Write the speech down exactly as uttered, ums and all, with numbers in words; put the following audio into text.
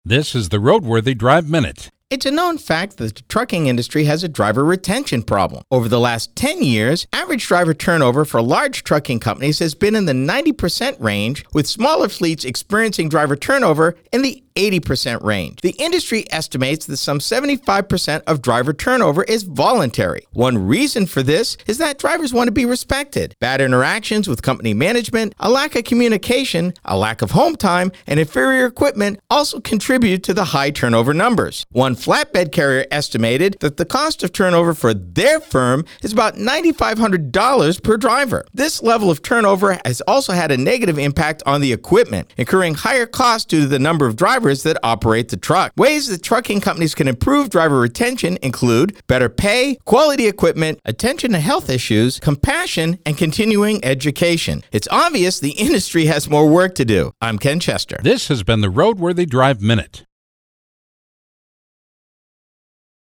This is the Roadworthy Drive Minute. It's a known fact that the trucking industry has a driver retention problem. Over the last ten years, average driver turnover for large trucking companies has been in the ninety percent range, with smaller fleets experiencing driver turnover in the eighty percent range. The industry estimates that some seventy-five percent of driver turnover is voluntary. One reason for this is that drivers want to be respected. Bad interactions with company management, a lack of communication, a lack of home time, and inferior equipment also contribute to the high turnover numbers. One flatbed carrier estimated that the cost of turnover for their firm is about nine thousand five hundred dollars per driver. This level of turnover has also had a negative impact on the equipment, incurring higher costs due to the number of drivers that operate the truck. Ways that trucking companies can improve driver retention include better pay, quality equipment, attention to health issues, compassion, and continuing education. It's obvious the industry has more work to do. I'm Ken Chester. This has been the Roadworthy Drive Minute.